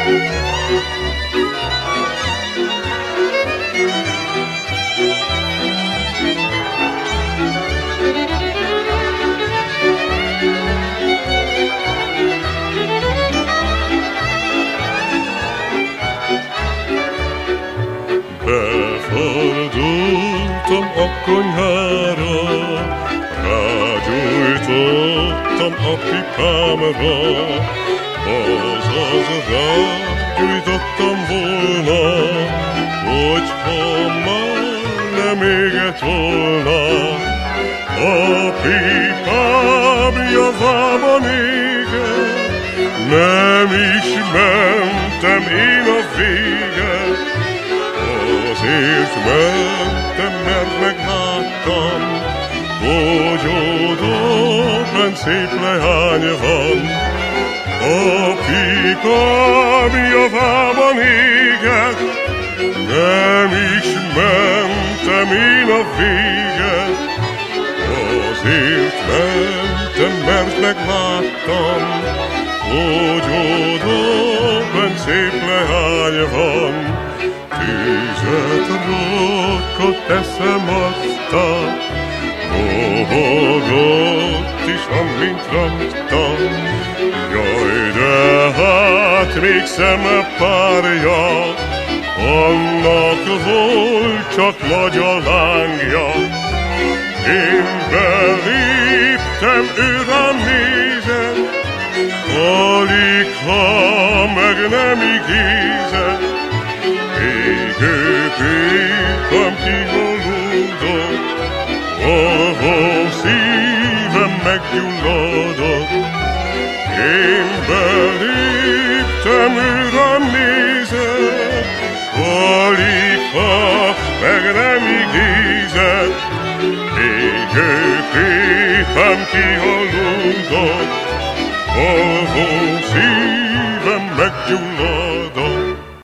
Befordultam a konyhára, rágyújtottam a pipámra, azaz rágyújtottam volna, hogyha már nem égett volna. A pipám javában éget, nem is mentem én a véget. Azért mentem, mert megláttam, hogy odaben szép leány van. A pipám javában éget, nem is mentem én a véget. Azért mentem, mert megláttam, hogy odaben szép leány van. Tüzet rakott eszem aztán, robogott is, amint rakta. Jaj, de hát még szempárja, annak volt csak nagy a lángja. Én beléptem, ő rám nézett, aligha meg nem igézett. Égő pipám kihalódott, ahol szívem meggyulladott. Én beléptem, ő rám nézett, aligha meg nem igézett. Égő pipám kihalódott, ahol szívem meggyulladott.